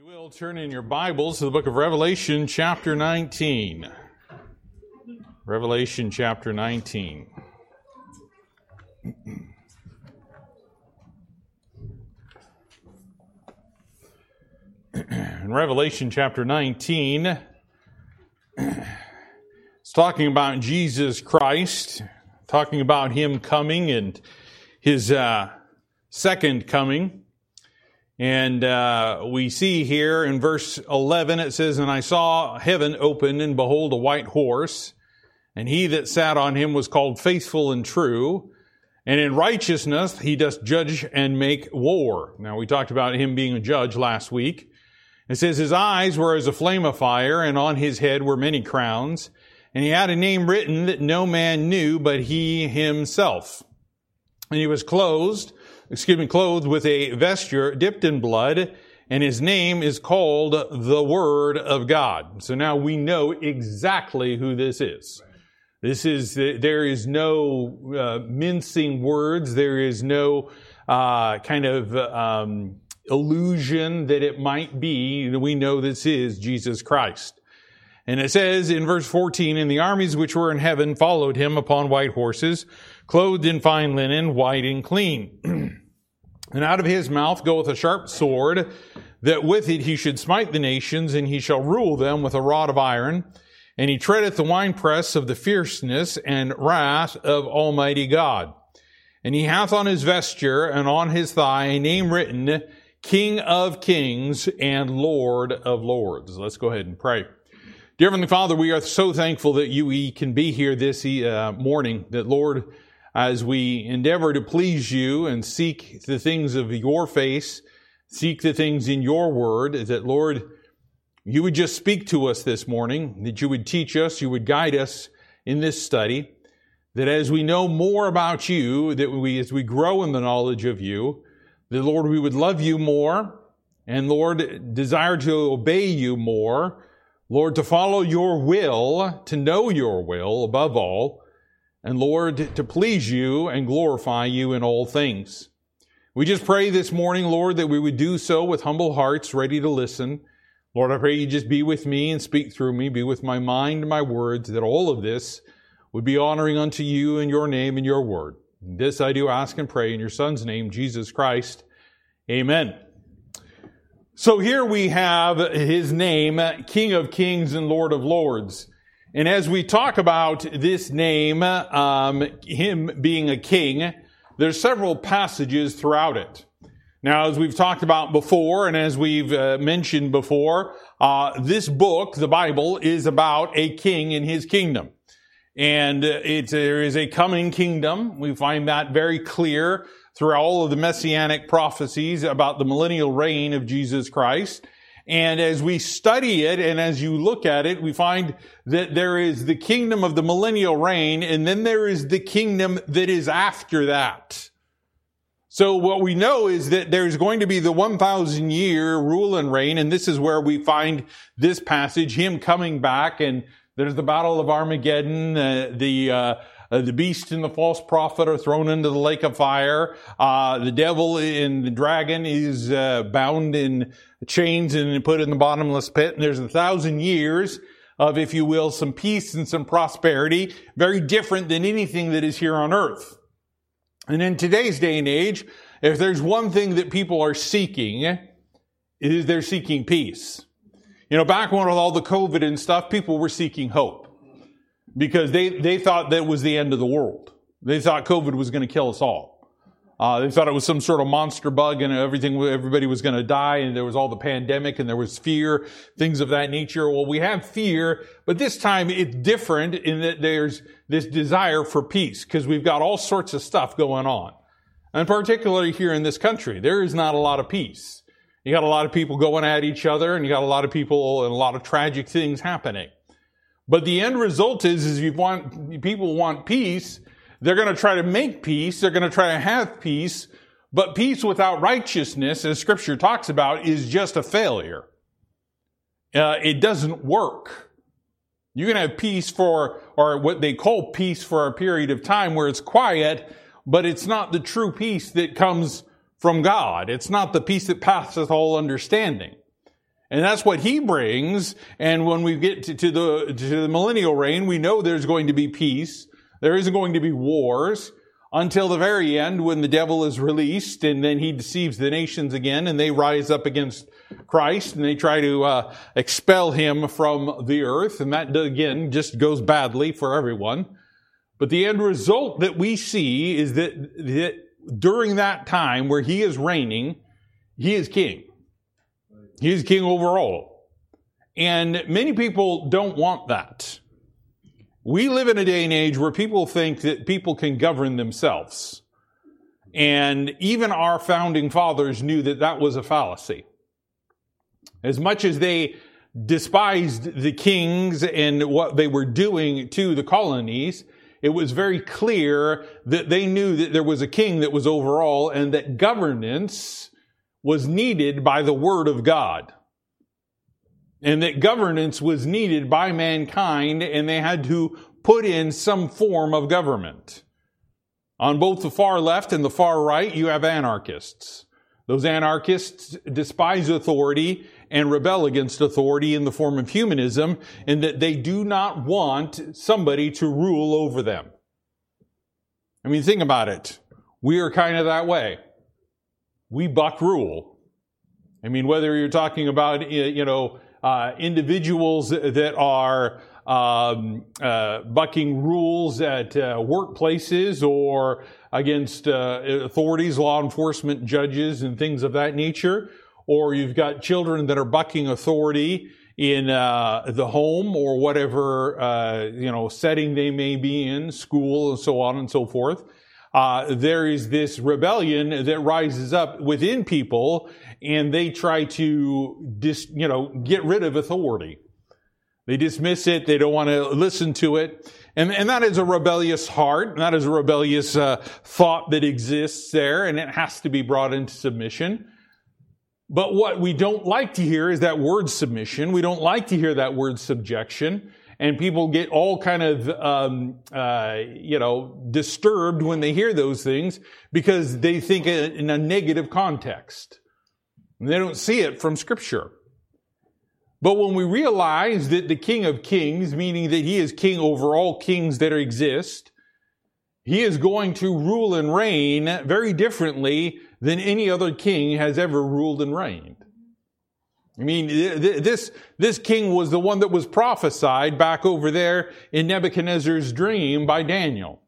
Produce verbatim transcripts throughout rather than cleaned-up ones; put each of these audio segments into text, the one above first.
You will turn in your Bibles to the book of Revelation chapter nineteen. Revelation chapter nineteen. In Revelation chapter nineteen, it's talking about Jesus Christ, talking about Him coming and His uh, second coming. And uh, we see here in verse eleven, it says, "And I saw heaven open, and behold, a white horse, and he that sat on him was called Faithful and True, and in righteousness he doth judge and make war." Now, we talked about him being a judge last week. It says, "His eyes were as a flame of fire, and on his head were many crowns, and he had a name written that no man knew but he himself. And he was clothed, excuse me, clothed with a vesture dipped in blood, and his name is called the Word of God." So now we know exactly who this is. This is, there is no uh, mincing words. There is no uh, kind of um, illusion that it might be. We know this is Jesus Christ. And it says in verse fourteen, "And the armies which were in heaven followed him upon white horses, clothed in fine linen, white and clean. And out of his mouth goeth a sharp sword, that with it he should smite the nations, and he shall rule them with a rod of iron. And he treadeth the winepress of the fierceness and wrath of Almighty God. And he hath on his vesture and on his thigh a name written, King of Kings and Lord of Lords." Let's go ahead and pray. Dear Heavenly Father, we are so thankful that you we can be here this uh, morning, that Lord, as we endeavor to please you and seek the things of your face, seek the things in your word, that Lord, you would just speak to us this morning, that you would teach us, you would guide us in this study, that as we know more about you, that we, as we grow in the knowledge of you, that Lord, we would love you more, and Lord, desire to obey you more, Lord, to follow your will, to know your will above all, and Lord, to please you and glorify you in all things. We just pray this morning, Lord, that we would do so with humble hearts, ready to listen. Lord, I pray you just be with me and speak through me, be with my mind and my words, that all of this would be honoring unto you in your name and your word. And this I do ask and pray in your Son's name, Jesus Christ. Amen. So here we have his name, King of Kings and Lord of Lords. And as we talk about this name, um, him being a king, there's several passages throughout it. Now, as we've talked about before, and as we've uh, mentioned before, uh, this book, the Bible, is about a king and his kingdom. And uh, it, there is a coming kingdom. We find that very clear through all of the messianic prophecies about the millennial reign of Jesus Christ. And as we study it and as you look at it, we find that there is the kingdom of the millennial reign, and then there is the kingdom that is after that. So what we know is that there's going to be the one thousand year rule and reign, and this is where we find this passage, him coming back, and there's the battle of Armageddon, uh, the uh, Uh, the beast and the false prophet are thrown into the lake of fire. Uh, the devil and the dragon is uh, bound in chains and put in the bottomless pit. And there's a thousand years of, if you will, some peace and some prosperity, very different than anything that is here on earth. And in today's day and age, if there's one thing that people are seeking, it is they're seeking peace. You know, back when with all the COVID and stuff, people were seeking hope. Because they, they thought that was the end of the world. They thought COVID was going to kill us all. Uh, they thought it was some sort of monster bug and everything, everybody was going to die, and there was all the pandemic and there was fear, things of that nature. Well, we have fear, but this time it's different in that there's this desire for peace, because we've got all sorts of stuff going on. And particularly here in this country, there is not a lot of peace. You got a lot of people going at each other, and you got a lot of people and a lot of tragic things happening. But the end result is, is you want, people want peace. They're going to try to make peace. They're going to try to have peace. But peace without righteousness, as Scripture talks about, is just a failure. Uh, it doesn't work. You can have peace for, or what they call peace for a period of time where it's quiet, but it's not the true peace that comes from God. It's not the peace that passeth all understanding. And that's what he brings. And when we get to, to the to the millennial reign, we know there's going to be peace. There isn't going to be wars until the very end when the devil is released and then he deceives the nations again and they rise up against Christ and they try to uh, expel him from the earth. And that, again, just goes badly for everyone. But the end result that we see is that, that during that time where he is reigning, he is king. He is king over all. And many people don't want that. We live in a day and age where people think that people can govern themselves. And even our founding fathers knew that that was a fallacy. As much as they despised the kings and what they were doing to the colonies, it was very clear that they knew that there was a king that was over all and that governance was needed by the Word of God. And that governance was needed by mankind, and they had to put in some form of government. On both the far left and the far right, you have anarchists. Those anarchists despise authority and rebel against authority in the form of humanism, in that they do not want somebody to rule over them. I mean, think about it. We are kind of that way. We buck rule. I mean, whether you're talking about, you know, Uh, individuals that are um, uh, bucking rules at uh, workplaces or against uh, authorities, law enforcement, judges, and things of that nature. Or you've got children that are bucking authority in uh, the home or whatever uh, you know setting they may be in, school, and so on and so forth. Uh, there is this rebellion that rises up within people, and they try to dis, you know, get rid of authority. They dismiss it. They don't want to listen to it. And, and that is a rebellious heart. And that is a rebellious uh, thought that exists there, and it has to be brought into submission. But what we don't like to hear is that word submission. We don't like to hear that word subjection. And people get all kind of, um, uh, you know, disturbed when they hear those things because they think in a negative context. And they don't see it from Scripture. But when we realize that the King of Kings, meaning that he is king over all kings that exist, he is going to rule and reign very differently than any other king has ever ruled and reigned. I mean, this, this king was the one that was prophesied back over there in Nebuchadnezzar's dream by Daniel.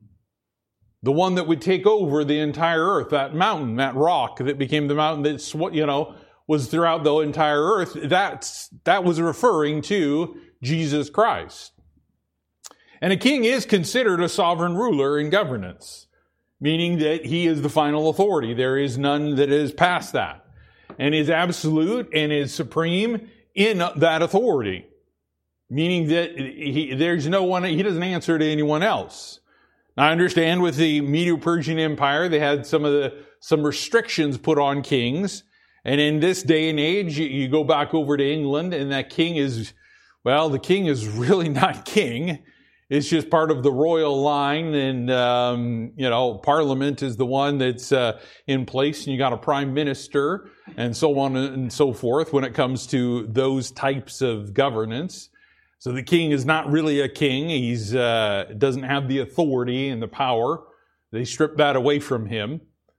The one that would take over the entire earth, that mountain, that rock that became the mountain that, you know, was throughout the entire earth. That's, that was referring to Jesus Christ. And a king is considered a sovereign ruler in governance, meaning that he is the final authority. There is none that is past that. And is absolute and is supreme in that authority. Meaning that he, there's no one, he doesn't answer to anyone else. Now, I understand with the Medo-Persian Empire, they had some of the, some restrictions put on kings. And in this day and age, you, you go back over to England and that king is, well, the king is really not king. It's just part of the royal line, and, um, you know, Parliament is the one that's uh, in place, and you got a prime minister, and so on and so forth when it comes to those types of governance. So the king is not really a king. He's uh, doesn't have the authority and the power. They strip that away from him.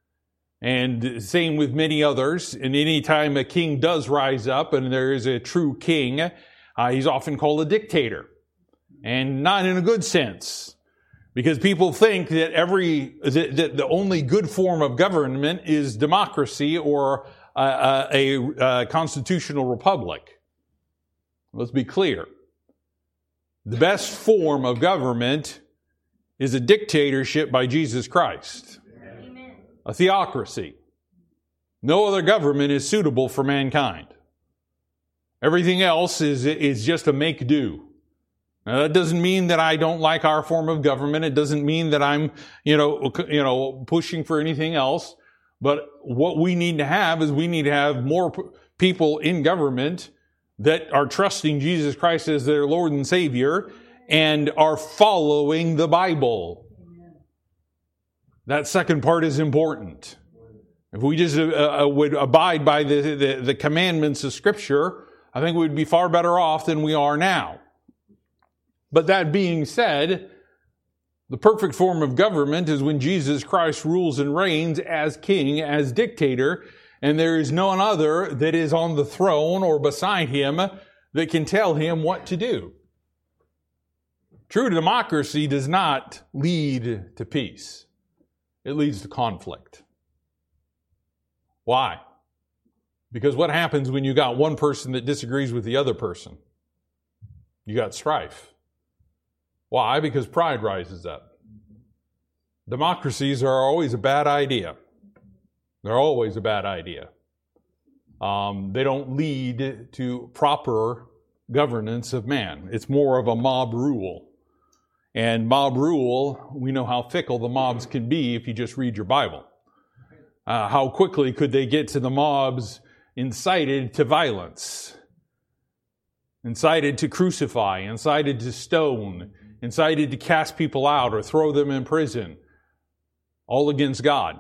And same with many others. And any time a king does rise up, and there is a true king, uh, he's often called a dictator. And not in a good sense. Because people think that every, that, that the only good form of government is democracy or a, a, a constitutional republic. Let's be clear. The best form of government is a dictatorship by Jesus Christ. Amen. A theocracy. No other government is suitable for mankind. Everything else is, is just a make-do. Now, that doesn't mean that I don't like our form of government. It doesn't mean that I'm, you know, you know, pushing for anything else. But what we need to have is we need to have more p- people in government that are trusting Jesus Christ as their Lord and Savior and are following the Bible. That second part is important. If we just uh, would abide by the, the, the commandments of Scripture, I think we'd be far better off than we are now. But that being said, the perfect form of government is when Jesus Christ rules and reigns as king, as dictator, and there is none other that is on the throne or beside him that can tell him what to do. True democracy does not lead to peace. It leads to conflict. Why? Because what happens when you got one person that disagrees with the other person? You got strife. Why? Because pride rises up. Democracies are always a bad idea. They're always a bad idea. Um, they don't lead to proper governance of man. It's more of a mob rule. And mob rule, we know how fickle the mobs can be if you just read your Bible. Uh, how quickly could they get to the mobs incited to violence, incited to crucify, incited to stone, incited to cast people out or throw them in prison, all against God.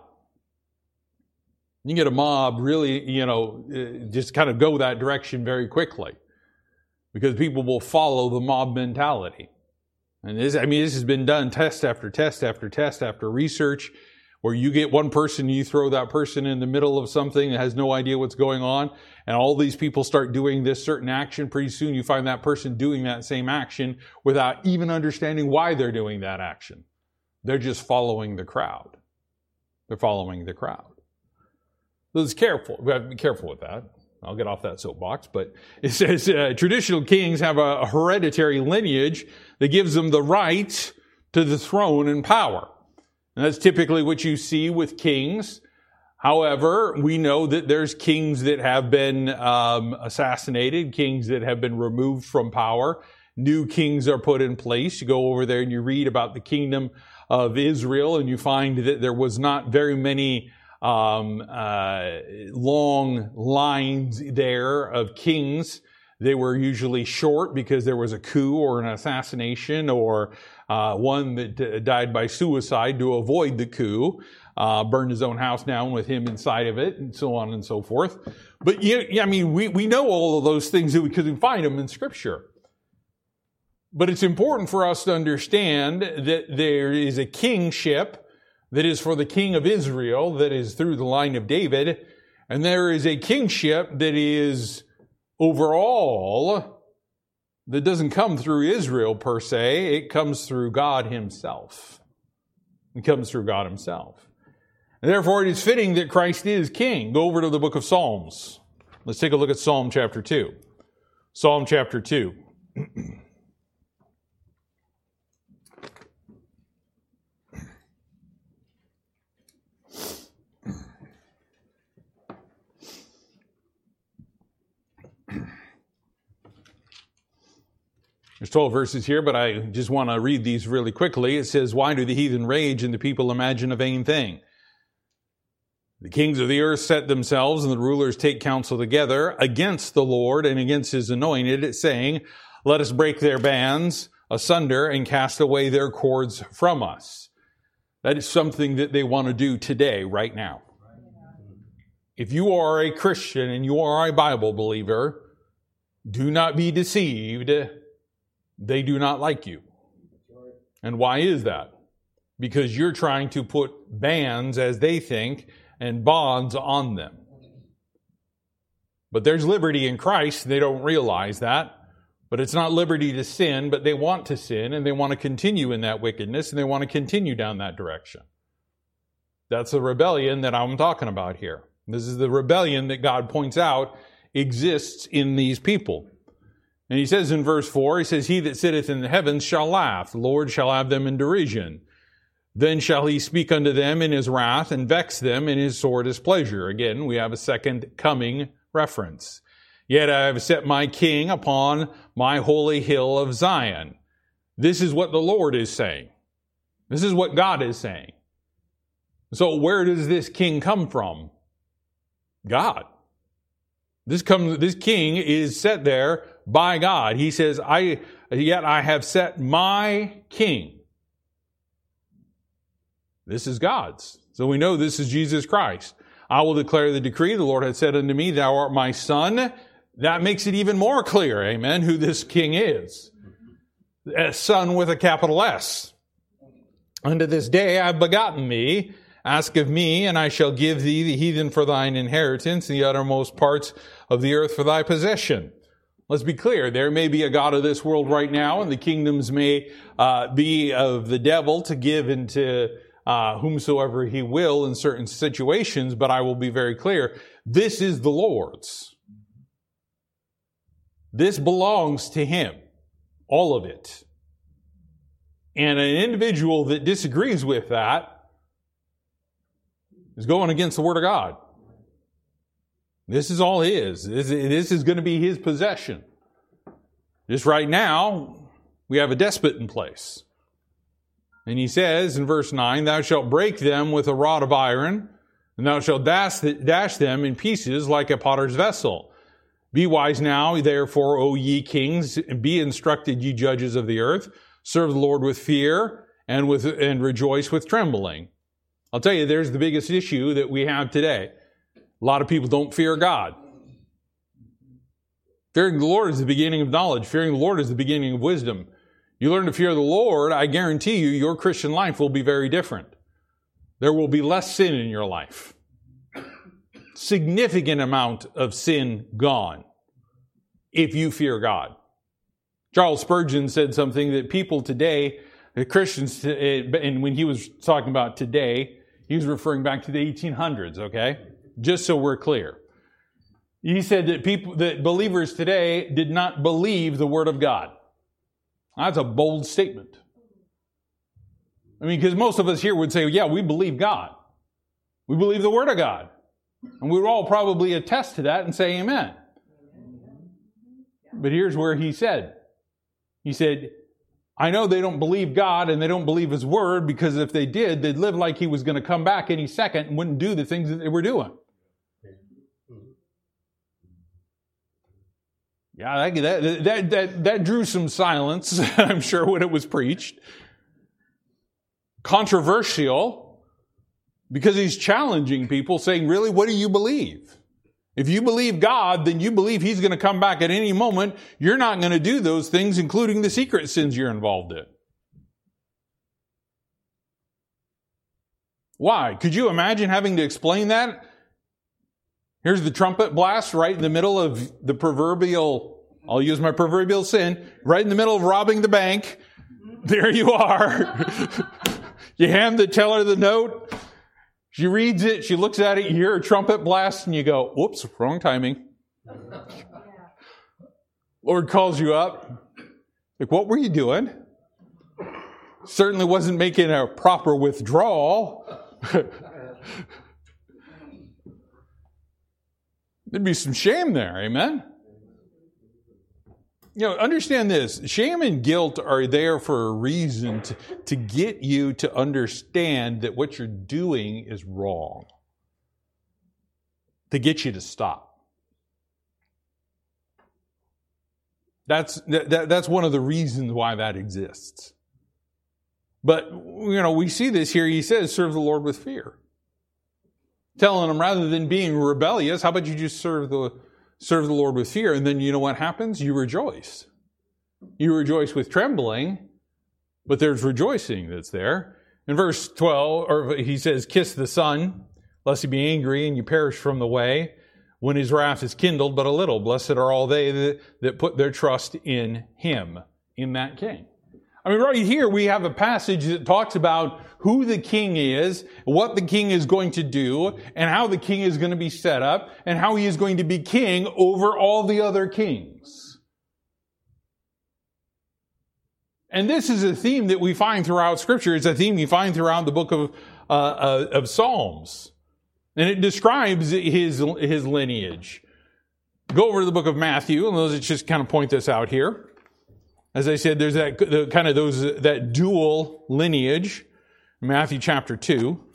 You get a mob really, you know, just kind of go that direction very quickly because people will follow the mob mentality. And this, I mean, this has been done test after test after test after research, where you get one person, you throw that person in the middle of something that has no idea what's going on, and all these people start doing this certain action. Pretty soon you find that person doing that same action without even understanding why they're doing that action. They're just following the crowd. They're following the crowd. So it's careful. We have to be careful with that. I'll get off that soapbox, but it says uh, traditional kings have a, a hereditary lineage that gives them the right to the throne and power. And that's typically what you see with kings. However, we know that there's kings that have been um, assassinated, kings that have been removed from power. New kings are put in place. You go over there and you read about the kingdom of Israel, and you find that there was not very many um, uh, long lines there of kings. They were usually short because there was a coup or an assassination or uh, one that uh, died by suicide to avoid the coup, uh, burned his own house down with him inside of it, and so on and so forth. But yeah, I mean, we, we know all of those things because we find them in Scripture. But it's important for us to understand that there is a kingship that is for the king of Israel, that is through the line of David, and there is a kingship that is overall, that doesn't come through Israel per se, it comes through God Himself. It comes through God Himself. And therefore it is fitting that Christ is king. Go over to the book of Psalms. Let's take a look at Psalm chapter two. Psalm chapter two. There's twelve verses here, but I just want to read these really quickly. It says, "Why do the heathen rage and the people imagine a vain thing? The kings of the earth set themselves and the rulers take counsel together against the Lord and against His anointed, saying, let us break their bands asunder and cast away their cords from us." That is something that they want to do today, right now. If you are a Christian and you are a Bible believer, do not be deceived. They do not like you. And why is that? Because you're trying to put bands, as they think, and bonds on them. But there's liberty in Christ. They don't realize that. But it's not liberty to sin, but they want to sin, and they want to continue in that wickedness, and they want to continue down that direction. That's the rebellion that I'm talking about here. This is the rebellion that God points out exists in these people. And He says in verse four, He says, "He that sitteth in the heavens shall laugh. The Lord shall have them in derision. Then shall He speak unto them in His wrath and vex them in His sore displeasure." Again, we have a second coming reference. "Yet I have set my king upon my holy hill of Zion." This is what the Lord is saying. This is what God is saying. So where does this king come from? God. This comes, this king is set there by God. He says, I, yet I have set my king. This is God's. So we know this is Jesus Christ. I will declare the decree. The Lord had said unto me, thou art my son. That makes it even more clear, amen, who this king is. A son with a capital S. Unto this day I have begotten thee. Ask of me, and I shall give thee the heathen for thine inheritance, and the uttermost parts of the earth for thy possession. Let's be clear. There may be a god of this world right now, and the kingdoms may uh, be of the devil to give into uh, whomsoever he will in certain situations, but I will be very clear. This is the Lord's. This belongs to him. All of it. And an individual that disagrees with that is going against the Word of God. This is all his. This, this is going to be his possession. Just right now, we have a despot in place. And he says in verse nine, thou shalt break them with a rod of iron, and thou shalt dash, dash them in pieces like a potter's vessel. Be wise now, therefore, O ye kings, and be instructed, ye judges of the earth. Serve the Lord with fear and with and rejoice with trembling. I'll tell you, there's the biggest issue that we have today. A lot of people don't fear God. Fearing the Lord is the beginning of knowledge. Fearing the Lord is the beginning of wisdom. You learn to fear the Lord, I guarantee you, your Christian life will be very different. There will be less sin in your life. Significant amount of sin gone if you fear God. Charles Spurgeon said something that people today, the Christians, and when he was talking about today, he was referring back to the eighteen hundreds, okay? Just so we're clear. He said that people, that believers today did not believe the Word of God. That's a bold statement. I mean, because most of us here would say, yeah, we believe God. We believe the Word of God. And we would all probably attest to that and say amen. But here's where he said, he said, I know they don't believe God and they don't believe His Word, because if they did, they'd live like He was going to come back any second and wouldn't do the things that they were doing. Yeah, that, that, that, that, that drew some silence, I'm sure, when it was preached. Controversial, because he's challenging people, saying, really, what do you believe? If you believe God, then you believe He's going to come back at any moment. You're not going to do those things, including the secret sins you're involved in. Why? Could you imagine having to explain that? Here's the trumpet blast right in the middle of the proverbial, I'll use my proverbial sin, right in the middle of robbing the bank. There you are. You hand the teller the note. She reads it, she looks at it, you hear a trumpet blast, and you go, whoops, wrong timing. Lord calls you up. Like, what were you doing? Certainly wasn't making a proper withdrawal. There'd be some shame there, amen? You know, understand this. Shame and guilt are there for a reason, to, to get you to understand that what you're doing is wrong. To get you to stop. That's, that, that's one of the reasons why that exists. But, you know, we see this here. He says, serve the Lord with fear. Telling them, rather than being rebellious, how about you just serve the Serve the Lord with fear, and then you know what happens? You rejoice. You rejoice with trembling, but there's rejoicing that's there. In verse twelve, or he says, kiss the Son, lest he be angry and you perish from the way, when his wrath is kindled but a little. Blessed are all they that, that put their trust in him, in that King. I mean, right here we have a passage that talks about who the king is, what the king is going to do, and how the king is going to be set up, and how he is going to be king over all the other kings. And this is a theme that we find throughout Scripture. It's a theme you find throughout the book of, uh, uh, of Psalms. And it describes his, his lineage. Go over to the book of Matthew, and let's just kind of point this out here. As I said, there's that the, kind of those that dual lineage. Matthew chapter two.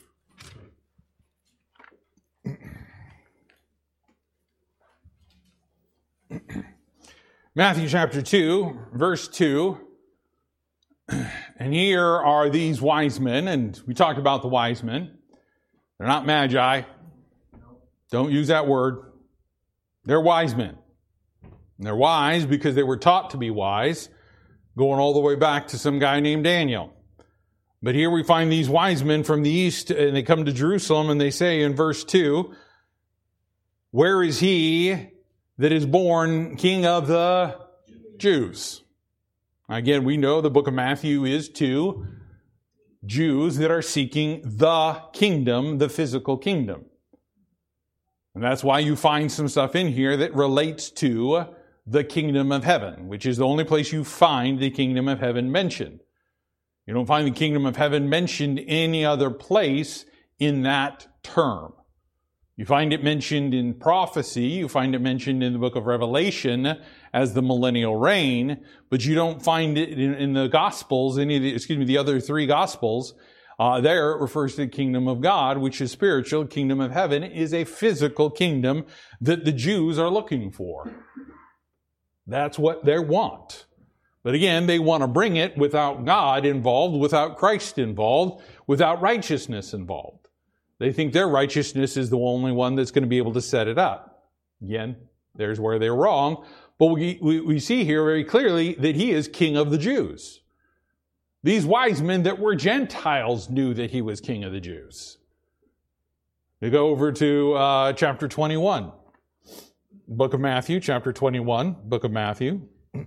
Matthew chapter two, verse two. And here are these wise men, and we talked about the wise men. They're not magi. Don't use that word. They're wise men. And they're wise because they were taught to be wise, going all the way back to some guy named Daniel. But here we find these wise men from the east, and they come to Jerusalem, and they say in verse two, where is he that is born King of the Jews? Again, we know the book of Matthew is to Jews that are seeking the kingdom, the physical kingdom. And that's why you find some stuff in here that relates to the kingdom of heaven, which is the only place you find the kingdom of heaven mentioned. You don't find the kingdom of heaven mentioned any other place in that term. You find it mentioned in prophecy, you find it mentioned in the book of Revelation as the millennial reign, but you don't find it in, in the Gospels, any of the, excuse me, the other three Gospels. Uh, there it refers to the kingdom of God, which is spiritual. Kingdom of heaven is a physical kingdom that the Jews are looking for. That's what they want. But again, they want to bring it without God involved, without Christ involved, without righteousness involved. They think their righteousness is the only one that's going to be able to set it up. Again, there's where they're wrong. But we, we, we see here very clearly that he is King of the Jews. These wise men that were Gentiles knew that he was King of the Jews. We go over to uh, chapter twenty-one. Book of Matthew, chapter twenty-one, book of Matthew.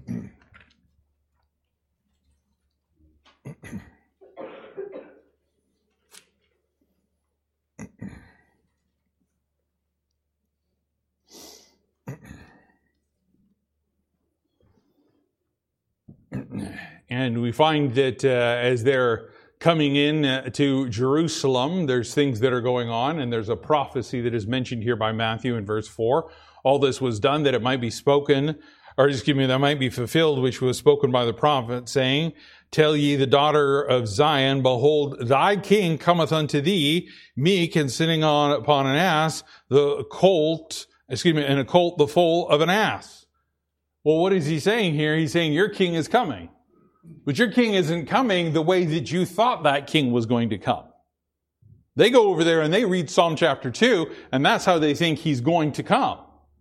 And we find that uh, as they're coming in uh, to Jerusalem, there's things that are going on, and there's a prophecy that is mentioned here by Matthew in verse four. All this was done that it might be spoken, or excuse me, that might be fulfilled, which was spoken by the prophet, saying, tell ye the daughter of Zion, behold, thy king cometh unto thee, meek and sitting on upon an ass, the colt, excuse me, and a colt the foal of an ass. Well, what is he saying here? He's saying your king is coming. But your king isn't coming the way that you thought that king was going to come. They go over there and they read Psalm chapter two, and that's how they think he's going to come.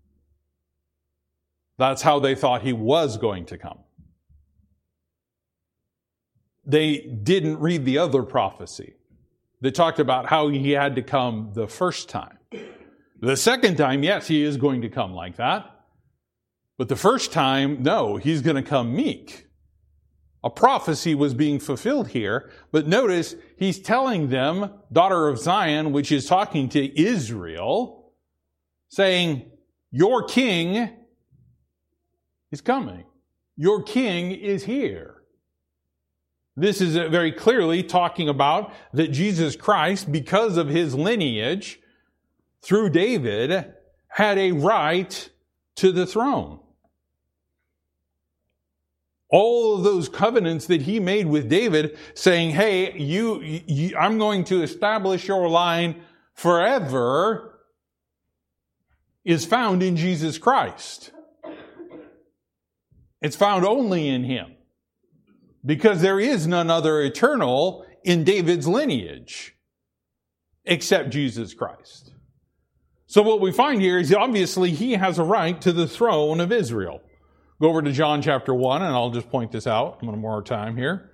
That's how they thought he was going to come. They didn't read the other prophecy. They talked about how he had to come the first time. The second time, yes, he is going to come like that. But the first time, no, he's going to come meek. A prophecy was being fulfilled here, but notice he's telling them, daughter of Zion, which is talking to Israel, saying, your king is coming. Your king is here. This is very clearly talking about that Jesus Christ, because of his lineage through David, had a right to the throne. All of those covenants that he made with David saying, hey, you, you, I'm going to establish your line forever, is found in Jesus Christ. It's found only in him. Because there is none other eternal in David's lineage except Jesus Christ. So what we find here is obviously he has a right to the throne of Israel. Go over to John chapter one, and I'll just point this out one more time here.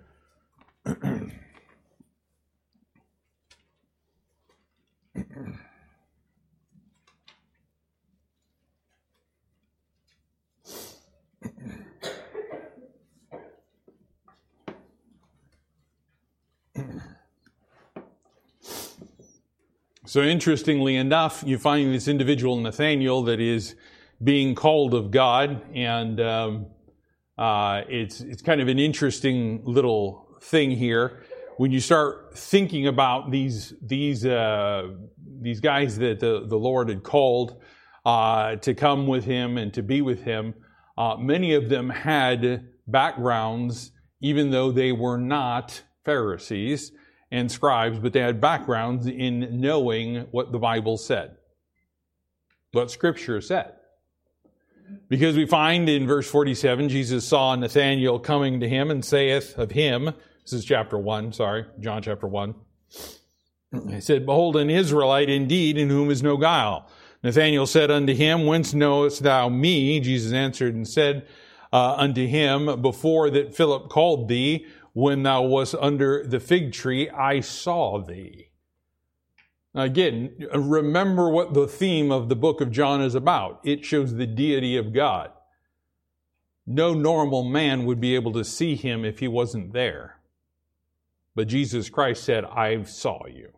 So interestingly enough, you find this individual Nathanael that is being called of God, and um, uh, it's it's kind of an interesting little thing here when you start thinking about these these uh, these guys that the, the Lord had called uh, to come with him and to be with him. Uh, many of them had backgrounds, even though they were not Pharisees and scribes, but they had backgrounds in knowing what the Bible said, what Scripture said. Because we find in verse forty-seven, Jesus saw Nathanael coming to him and saith of him, this is chapter one, sorry, John chapter one. He said, behold, an Israelite indeed, in whom is no guile. Nathanael said unto him, Whence knowest thou me? Jesus answered and said uh, unto him, Before that Philip called thee, when thou wast under the fig tree, I saw thee. Again, remember what the theme of the book of John is about. It shows the deity of God. No normal man would be able to see him if he wasn't there. But Jesus Christ said, I saw you.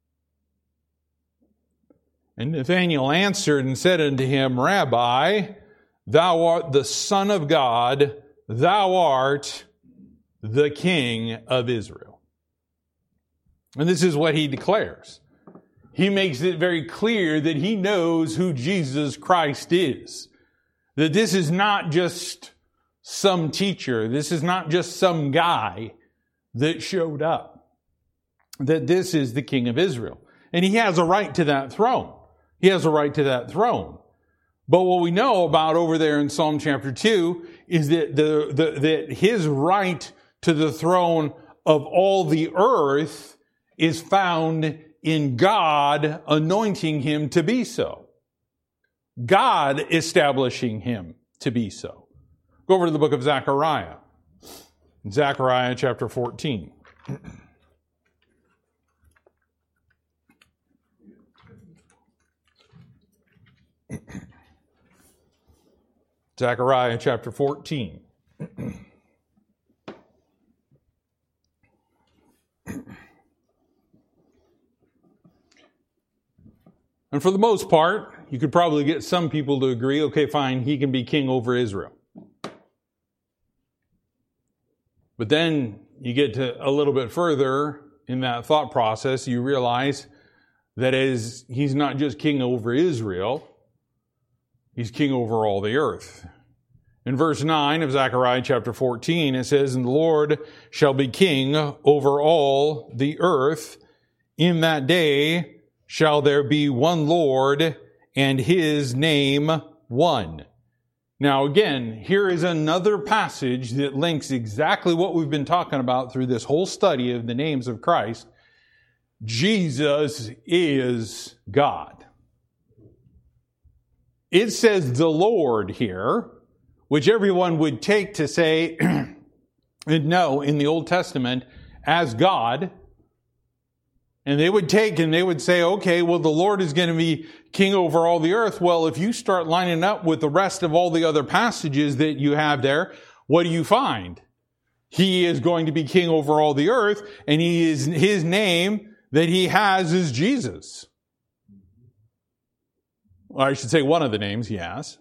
And Nathanael answered and said unto him, Rabbi, thou art the Son of God, thou art the King of Israel. And this is what he declares. He makes it very clear that he knows who Jesus Christ is. That this is not just some teacher. This is not just some guy that showed up. That this is the King of Israel. And he has a right to that throne. He has a right to that throne. But what we know about over there in Psalm chapter two is that the, the that his right to the throne of all the earth is found in God anointing him to be so. God establishing him to be so. Go over to the book of Zechariah. Zechariah chapter fourteen. Zechariah chapter fourteen. And for the most part, you could probably get some people to agree, okay, fine, he can be king over Israel. But then you get to a little bit further in that thought process, you realize that as he's not just king over Israel, he's king over all the earth. In verse nine of Zechariah chapter fourteen, it says, And the Lord shall be king over all the earth. In that day shall there be one Lord, and his name one. Now again, here is another passage that links exactly what we've been talking about through this whole study of the names of Christ. Jesus is God. It says the Lord here, which everyone would take to say and know in the Old Testament as God. And they would take and they would say, okay, well, the Lord is going to be king over all the earth. Well, if you start lining up with the rest of all the other passages that you have there, what do you find? He is going to be king over all the earth, and he is, his name that he has is Jesus. Or I should say one of the names he has.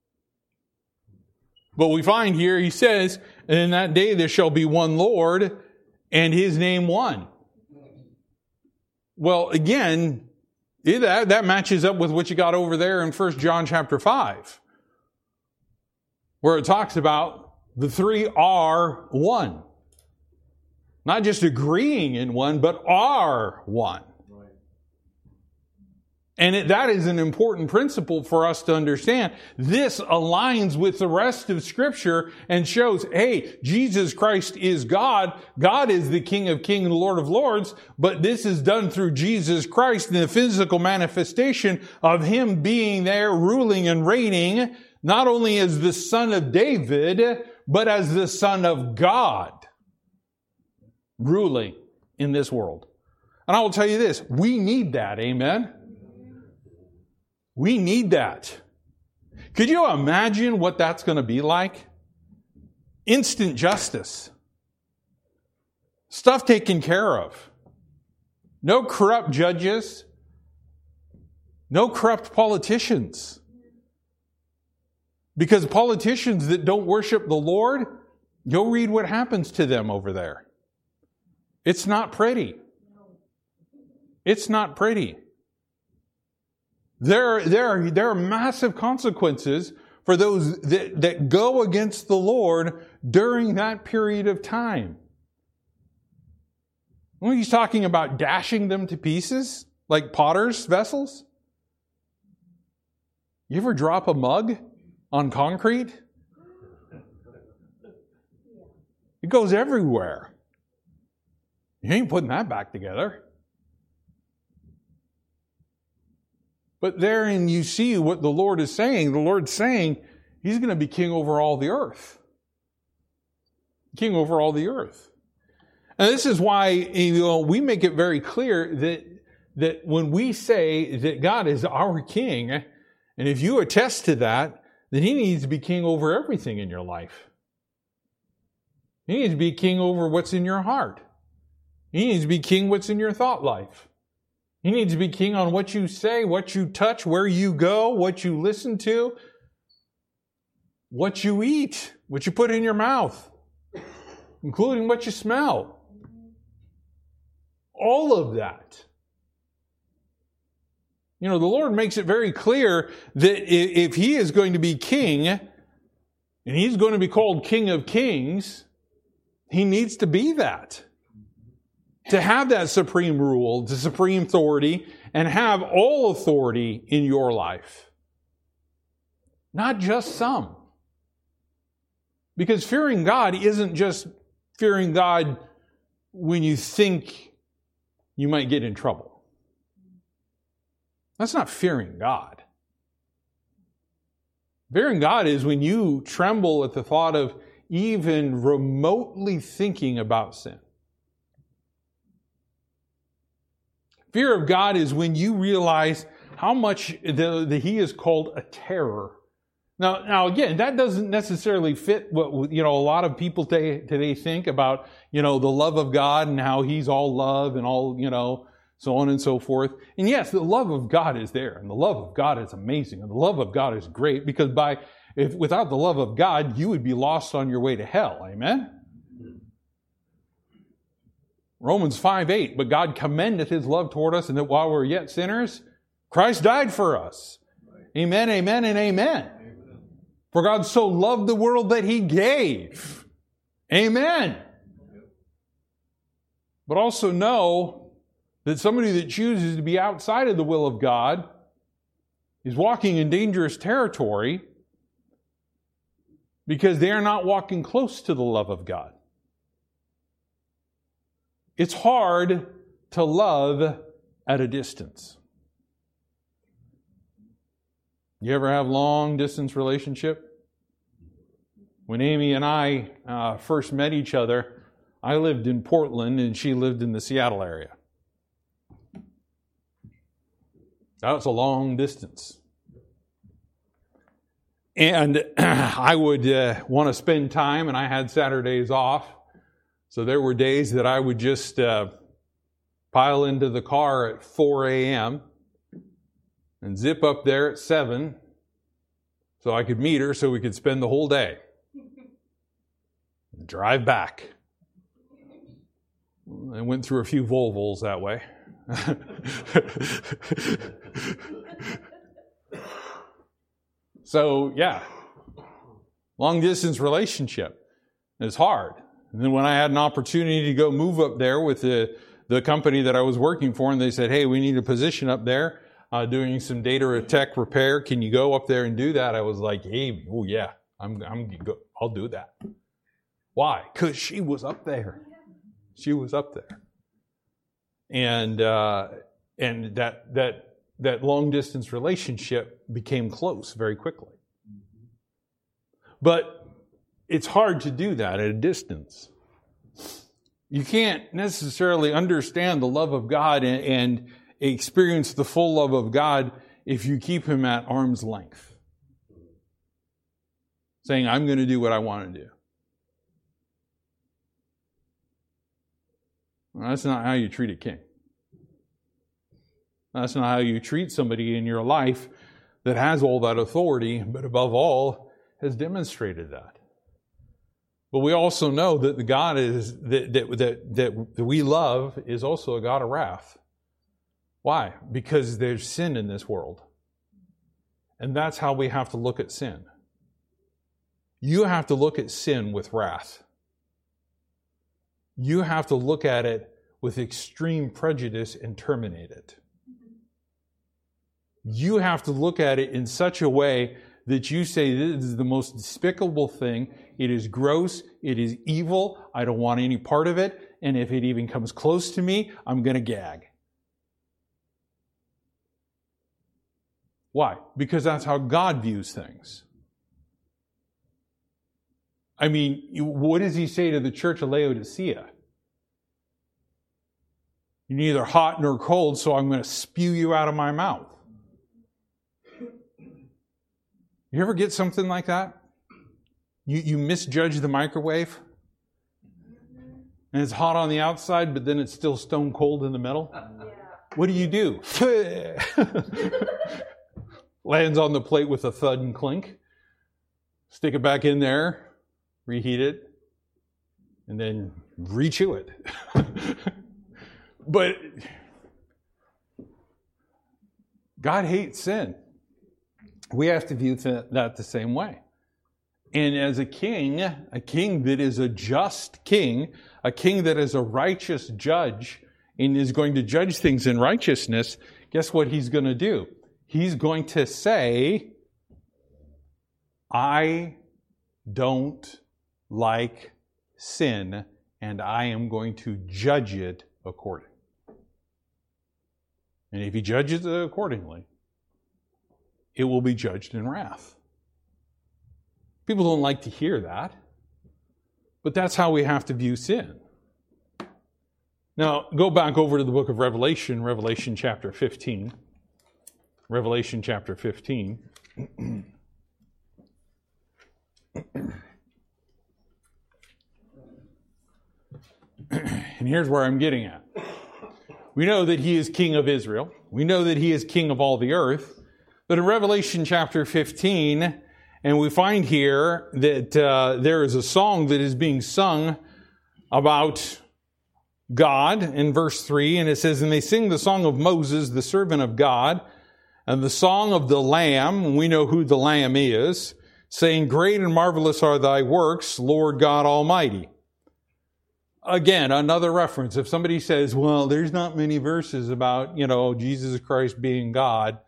But we find here, he says, and in that day there shall be one Lord, and his name one. Well, again, that, that matches up with what you got over there in First John chapter five, where it talks about the three are one. Not just agreeing in one, but are one. Right. And it, that is an important principle for us to understand. This aligns with the rest of Scripture and shows, hey, Jesus Christ is God. God is the King of Kings and Lord of Lords, but this is done through Jesus Christ in the physical manifestation of Him being there, ruling and reigning, not only as the Son of David, but as the Son of God, ruling in this world. And I will tell you this, we need that, amen? We need that. Could you imagine what that's going to be like? Instant justice. Stuff taken care of. No corrupt judges. No corrupt politicians. Because politicians that don't worship the Lord, you'll read what happens to them over there. It's not pretty. It's not pretty. There, there, there are massive consequences for those that, that go against the Lord during that period of time. When he's talking about dashing them to pieces, like potter's vessels. You ever drop a mug on concrete? It goes everywhere. You ain't putting that back together. But therein you see what the Lord is saying. The Lord's saying He's going to be king over all the earth. King over all the earth. And this is why, you know, we make it very clear that, that when we say that God is our king, and if you attest to that, then He needs to be king over everything in your life. He needs to be king over what's in your heart. He needs to be king what's in your thought life. He needs to be king on what you say, what you touch, where you go, what you listen to, what you eat, what you put in your mouth, including what you smell. All of that. You know, the Lord makes it very clear that if He is going to be king, and He's going to be called King of Kings, He needs to be that. To have that supreme rule, the supreme authority, and have all authority in your life. Not just some. Because fearing God isn't just fearing God when you think you might get in trouble. That's not fearing God. Fearing God is when you tremble at the thought of even remotely thinking about sin. Fear of God is when you realize how much the, the, He is called a terror. Now, now again, that doesn't necessarily fit what, you know, a lot of people today, today think about, you know, the love of God and how He's all love and all, you know, so on and so forth. And yes, the love of God is there, and the love of God is amazing, and the love of God is great, because by, if without the love of God, you would be lost on your way to hell. Amen? Romans five eight, but God commendeth His love toward us, and that while we were yet sinners, Christ died for us. Amen, amen, and amen. Amen. For God so loved the world that He gave. Amen. But also know that somebody that chooses to be outside of the will of God is walking in dangerous territory because they are not walking close to the love of God. It's hard to love at a distance. You ever have long distance relationship? When Amy and I uh, first met each other, I lived in Portland and she lived in the Seattle area. That was a long distance. And I would uh, want to spend time, and I had Saturdays off. So there were days that I would just uh, pile into the car at four a.m. and zip up there at seven so I could meet her so we could spend the whole day. And drive back. I went through a few Volvos that way. So, yeah, long distance relationship is hard. And then when I had an opportunity to go move up there with the, the company that I was working for, and they said, hey, we need a position up there uh, doing some data tech repair. Can you go up there and do that? I was like, hey, oh yeah, I'm, I'm, I'll do that. Why? Because she was up there. She was up there. And, uh, and that, that, that long distance relationship became close very quickly. But it's hard to do that at a distance. You can't necessarily understand the love of God and, and experience the full love of God if you keep Him at arm's length. Saying, I'm going to do what I want to do. Well, that's not how you treat a king. That's not how you treat somebody in your life that has all that authority, but above all, has demonstrated that. But we also know that the God is that that that, that we love is also a God of wrath. Why? Because there's sin in this world. And that's how we have to look at sin. You have to look at sin with wrath. You have to look at it with extreme prejudice and terminate it. You have to look at it in such a way that you say, this is the most despicable thing. It is gross. It is evil. I don't want any part of it. And if it even comes close to me, I'm going to gag. Why? Because that's how God views things. I mean, what does he say to the church of Laodicea? You're neither hot nor cold, so I'm going to spew you out of my mouth. You ever get something like that? You, you misjudge the microwave? And it's hot on the outside, but then it's still stone cold in the middle? Yeah. What do you do? Lands on the plate with a thud and clink. Stick it back in there, reheat it, and then re-chew it. But God hates sin. We have to view that the same way. And as a king, a king that is a just king, a king that is a righteous judge and is going to judge things in righteousness, guess what he's going to do? He's going to say, I don't like sin, and I am going to judge it accordingly. And if he judges it accordingly, it will be judged in wrath. People don't like to hear that, but that's how we have to view sin. Now, go back over to the book of Revelation, Revelation chapter fifteen. Revelation chapter fifteen. And here's where I'm getting at. We know that he is king of Israel. We know that he is king of all the earth. But in Revelation chapter fifteen, and we find here that uh, there is a song that is being sung about God in verse three, and it says, and they sing the song of Moses, the servant of God, and the song of the Lamb, and we know who the Lamb is, saying, great and marvelous are thy works, Lord God Almighty. Again, another reference. If somebody says, well, there's not many verses about, you know, Jesus Christ being God,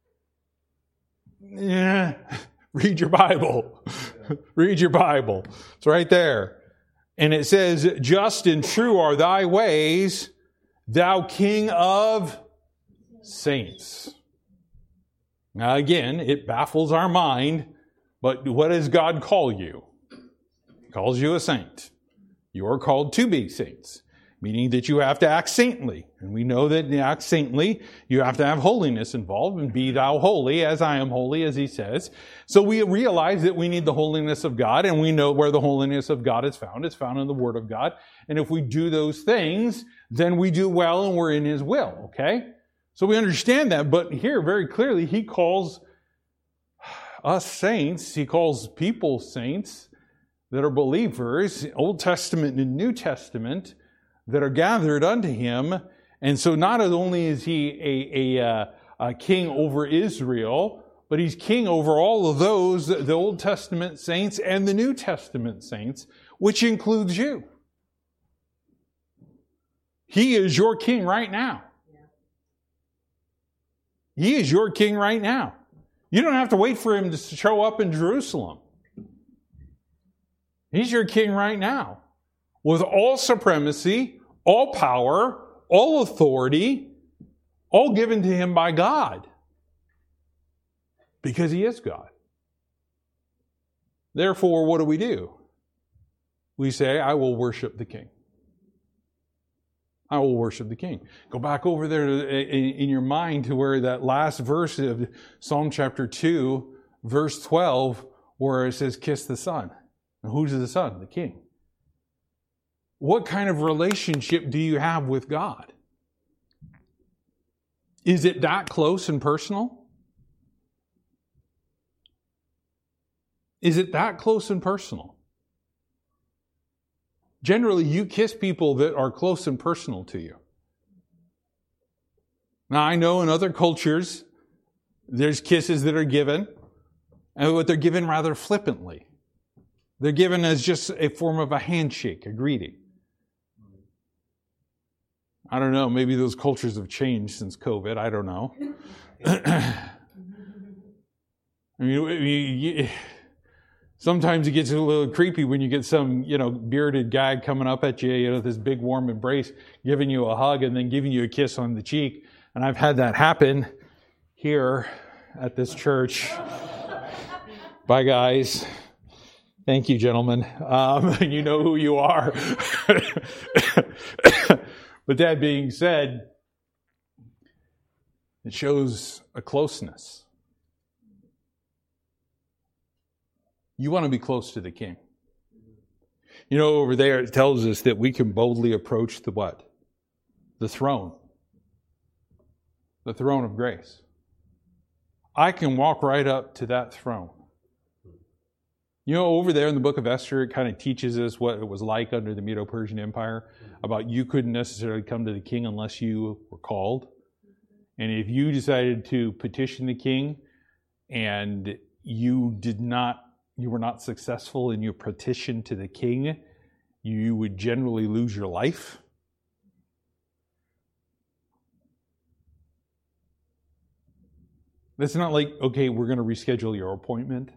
yeah, read your Bible. Read your Bible. It's right there. And it says, just and true are thy ways, thou King of saints. Now again, it baffles our mind, but what does God call you? He calls you a saint. You are called to be saints, meaning that you have to act saintly. And we know that to act saintly, you have to have holiness involved, and be thou holy as I am holy, as he says. So we realize that we need the holiness of God, and we know where the holiness of God is found. It's found in the Word of God. And if we do those things, then we do well and we're in his will, okay? So we understand that, but here very clearly he calls us saints, he calls people saints that are believers, Old Testament and New Testament, that are gathered unto him. And so not only is he a, a, a king over Israel, but he's king over all of those, the Old Testament saints and the New Testament saints, which includes you. He is your king right now. He is your king right now. You don't have to wait for him to show up in Jerusalem. He's your king right now, with all supremacy, all power, all authority, all given to him by God, because he is God. Therefore, what do we do? We say, I will worship the king. I will worship the king. Go back over there in your mind to where that last verse of Psalm chapter two, verse twelve, where it says, kiss the Son. And who's the Son? The King. What kind of relationship do you have with God? Is it that close and personal? Is it that close and personal? Generally, you kiss people that are close and personal to you. Now, I know in other cultures, there's kisses that are given, and what they're given rather flippantly. They're given as just a form of a handshake, a greeting. I don't know, maybe those cultures have changed since COVID, I don't know. I mean, you, you, sometimes it gets a little creepy when you get some, you know, bearded guy coming up at you, you know, this big warm embrace, giving you a hug and then giving you a kiss on the cheek. And I've had that happen here at this church. Bye, guys. Thank you, gentlemen. Um, you know who you are. But that being said, it shows a closeness. You want to be close to the King. You know, over there it tells us that we can boldly approach the what? The throne. The throne of grace. I can walk right up to that throne. You know, over there in the book of Esther, it kind of teaches us what it was like under the Medo-Persian Empire, about you couldn't necessarily come to the king unless you were called. And if you decided to petition the king and you did not, you were not successful in your petition to the king, you would generally lose your life. That's not like, okay, we're going to reschedule your appointment.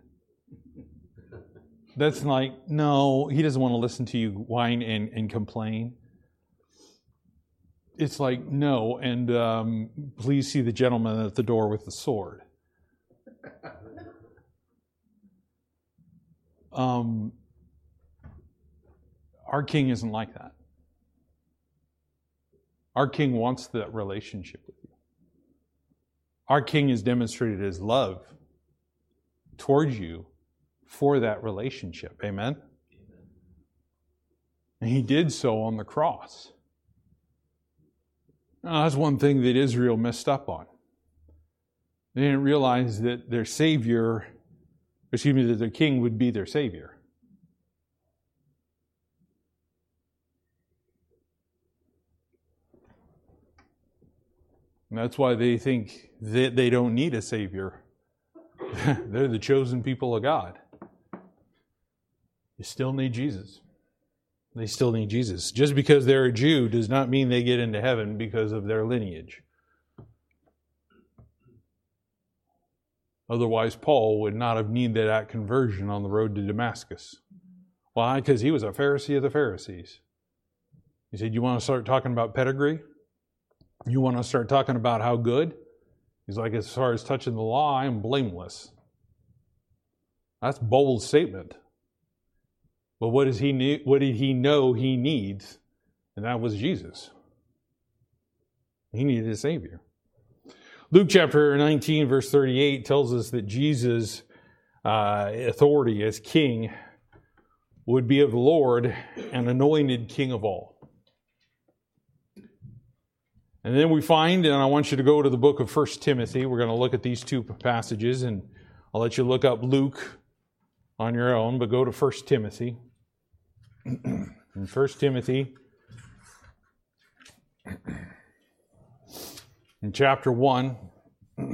That's like, no, he doesn't want to listen to you whine and, and complain. It's like, no, and um, please see the gentleman at the door with the sword. Um, our king isn't like that. Our king wants that relationship with you. Our king has demonstrated his love towards you for that relationship. Amen? Amen. And he did so on the cross. Now, that's one thing that Israel messed up on. They didn't realize that their Savior, excuse me, that their king would be their Savior. And that's why they think that they don't need a Savior. They're the chosen people of God. You still need Jesus. They still need Jesus. Just because they're a Jew does not mean they get into heaven because of their lineage. Otherwise, Paul would not have needed that conversion on the road to Damascus. Why? Because he was a Pharisee of the Pharisees. He said, you want to start talking about pedigree? You want to start talking about how good? He's like, as far as touching the law, I am blameless. That's a bold statement. But what does he need? What did he know he needs? And that was Jesus. He needed a Savior. Luke chapter nineteen, verse thirty-eight tells us that Jesus' uh, authority as king would be of the Lord and anointed king of all. And then we find, and I want you to go to the book of First Timothy. We're going to look at these two passages, and I'll let you look up Luke on your own, but go to First Timothy. In First Timothy, in chapter one, I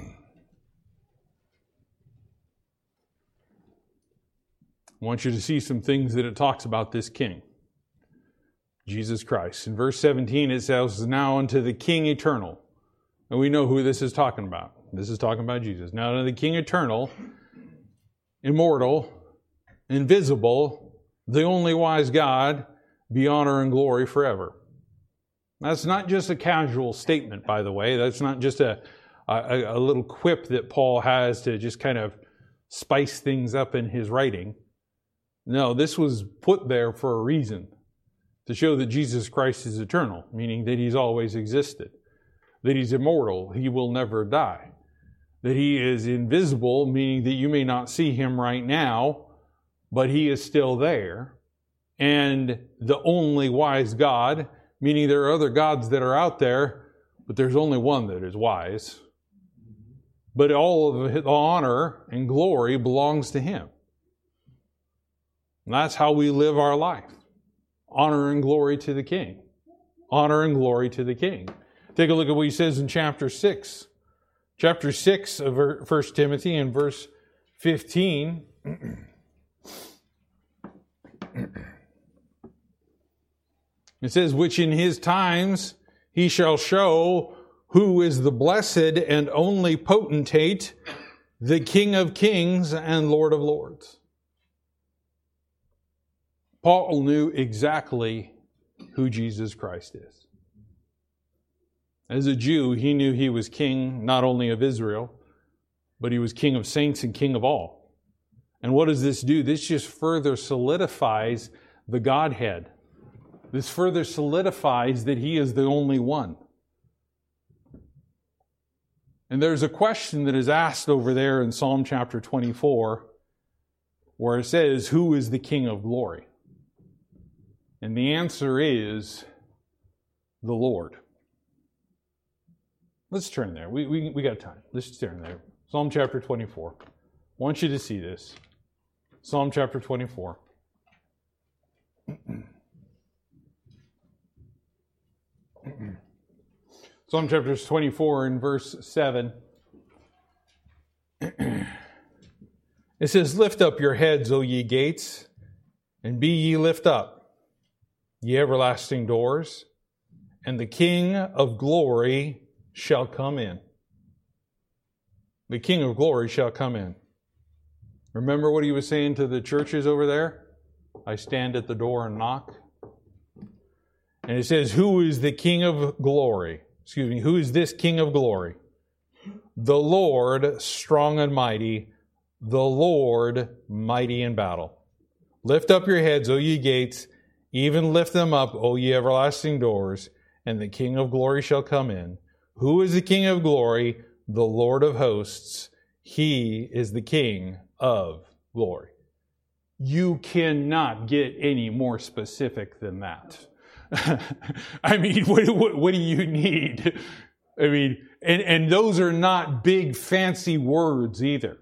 want you to see some things that it talks about this king, Jesus Christ. In verse seventeen, it says, now unto the King eternal. And we know who this is talking about. This is talking about Jesus. Now unto the King eternal, immortal, invisible, the only wise God, be honor and glory forever. That's not just a casual statement, by the way. That's not just a, a, a little quip that Paul has to just kind of spice things up in his writing. No, this was put there for a reason. To show that Jesus Christ is eternal, meaning that he's always existed. That he's immortal, he will never die. That he is invisible, meaning that you may not see him right now, but he is still there. And the only wise God, meaning there are other gods that are out there, but there's only one that is wise. But all of the honor and glory belongs to him. And that's how we live our life. Honor and glory to the King. Honor and glory to the King. Take a look at what he says in chapter six. Chapter six of First Timothy and verse fifteen. It says, which in his times he shall show who is the blessed and only potentate, the King of kings and Lord of lords. Paul knew exactly who Jesus Christ is. As a Jew, he knew he was king not only of Israel, but he was King of saints and King of all. And what does this do? This just further solidifies the Godhead. This further solidifies that he is the only one. And there's a question that is asked over there in Psalm chapter twenty-four, where it says, who is the King of glory? And the answer is the Lord. Let's turn there. We, we, we got time. Let's turn there. Psalm chapter twenty-four. I want you to see this. Psalm chapter twenty-four. Psalm chapter twenty-four in verse seven. It says, lift up your heads, O ye gates, and be ye lift up, ye everlasting doors, and the King of glory shall come in. The King of glory shall come in. Remember what he was saying to the churches over there? I stand at the door and knock. And it says, who is the King of glory? Excuse me, who is this King of glory? The Lord, strong and mighty, the Lord, mighty in battle. Lift up your heads, O ye gates, even lift them up, O ye everlasting doors, and the King of glory shall come in. Who is the King of glory? The Lord of hosts. He is the King of glory. You cannot get any more specific than that. I mean, what, what, what do you need? I mean, and, and those are not big fancy words either.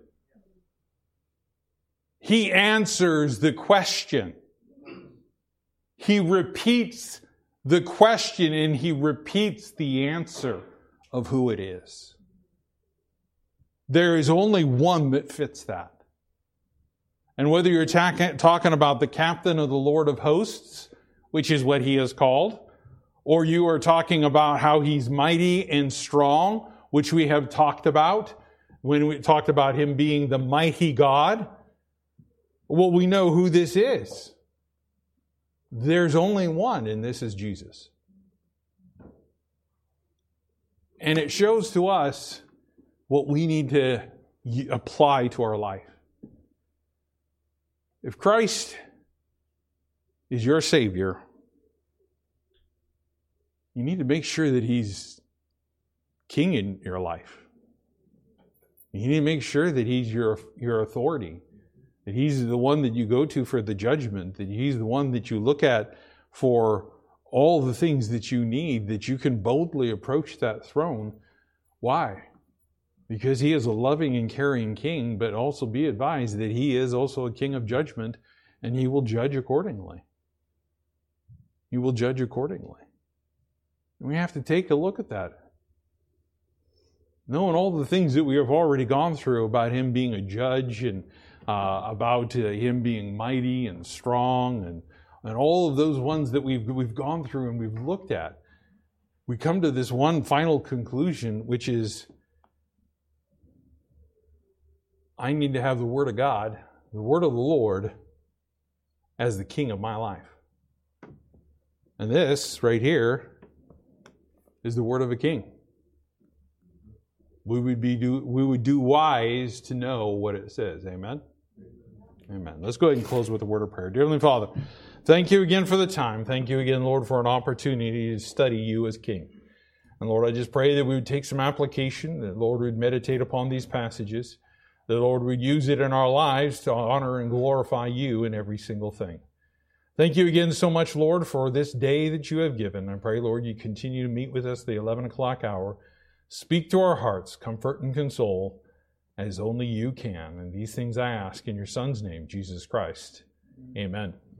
He answers the question. He repeats the question and he repeats the answer of who it is. There is only one that fits that. And whether you're ta- talking about the captain of the Lord of hosts, which is what he is called, or you are talking about how he's mighty and strong, which we have talked about when we talked about him being the mighty God, well, we know who this is. There's only one, and this is Jesus. And it shows to us what we need to apply to our life. If Christ is your Savior, you need to make sure that He's King in your life. You need to make sure that He's your, your authority, that He's the one that you go to for the judgment, that He's the one that you look at for all the things that you need, that you can boldly approach that throne. Why? Because He is a loving and caring King, but also be advised that He is also a King of judgment, and He will judge accordingly. He will judge accordingly. And we have to take a look at that. Knowing all the things that we have already gone through about Him being a judge and uh, about uh, Him being mighty and strong and, and all of those ones that we've, we've gone through and we've looked at, we come to this one final conclusion, which is I need to have the Word of God, the Word of the Lord, as the King of my life. And this right here is the word of a king. We would be do, we would do wise to know what it says. Amen? Amen. Let's go ahead and close with a word of prayer. Dear Heavenly Father, thank you again for the time. Thank you again, Lord, for an opportunity to study you as King. And Lord, I just pray that we would take some application, that Lord would meditate upon these passages, that Lord would use it in our lives to honor and glorify you in every single thing. Thank you again so much, Lord, for this day that you have given. I pray, Lord, you continue to meet with us the eleven o'clock hour. Speak to our hearts, comfort and console, as only you can. And these things I ask in your Son's name, Jesus Christ. Amen.